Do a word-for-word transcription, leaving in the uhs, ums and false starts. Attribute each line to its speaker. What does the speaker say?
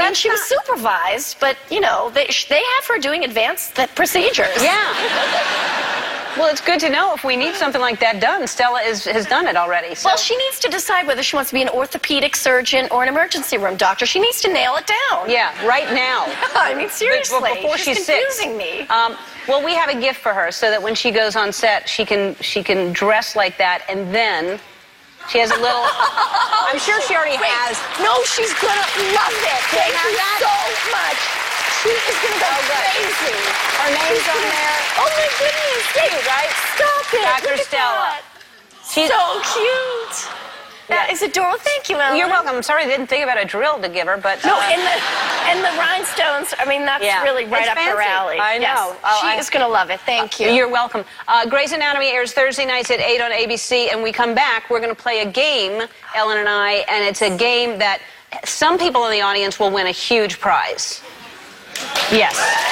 Speaker 1: mean, she was supervised, but, you know, they, they have her doing advanced procedures.
Speaker 2: Yeah. Well, it's good to know if we need something like that done. Stella is, has done it already. So.
Speaker 1: Well, she needs to decide whether she wants to be an orthopedic surgeon or an emergency room doctor. She needs to nail it down.
Speaker 2: Yeah, right now.
Speaker 1: I mean, seriously.
Speaker 2: But before
Speaker 1: she's,
Speaker 2: she's
Speaker 1: confusing
Speaker 2: six.
Speaker 1: me.
Speaker 2: Um, well, we have a gift for her so that when she goes on set, she can she can dress like that, and then she has a little. I'm sure she already
Speaker 1: Wait,
Speaker 2: has.
Speaker 1: No, she's gonna love it. Thank you
Speaker 2: that?
Speaker 1: so much. She is gonna go
Speaker 2: Oh,
Speaker 1: crazy.
Speaker 2: Her name's on there.
Speaker 1: Oh my goodness!
Speaker 2: Cute, right?
Speaker 1: Stop it!
Speaker 2: Doctor
Speaker 1: Look at
Speaker 2: Stella.
Speaker 1: that.
Speaker 2: She's
Speaker 1: So cute. That
Speaker 2: Yeah.
Speaker 1: is adorable. Thank you, Ellen.
Speaker 2: You're welcome. I'm sorry I didn't think about a drill to give her, but
Speaker 1: No,
Speaker 2: uh,
Speaker 1: and the and the rhinestones. I mean, that's
Speaker 2: Yeah.
Speaker 1: really right
Speaker 2: It's
Speaker 1: up her
Speaker 2: fancy.
Speaker 1: alley.
Speaker 2: I know.
Speaker 1: Yes.
Speaker 2: Oh,
Speaker 1: she
Speaker 2: I-
Speaker 1: is gonna love it. Thank you.
Speaker 2: You're welcome. Uh, Grey's Anatomy airs Thursday nights at eight on A B C, and we come back, we're going to play a game, Ellen and I, and it's a game that some people in the audience will win a huge prize. Yes.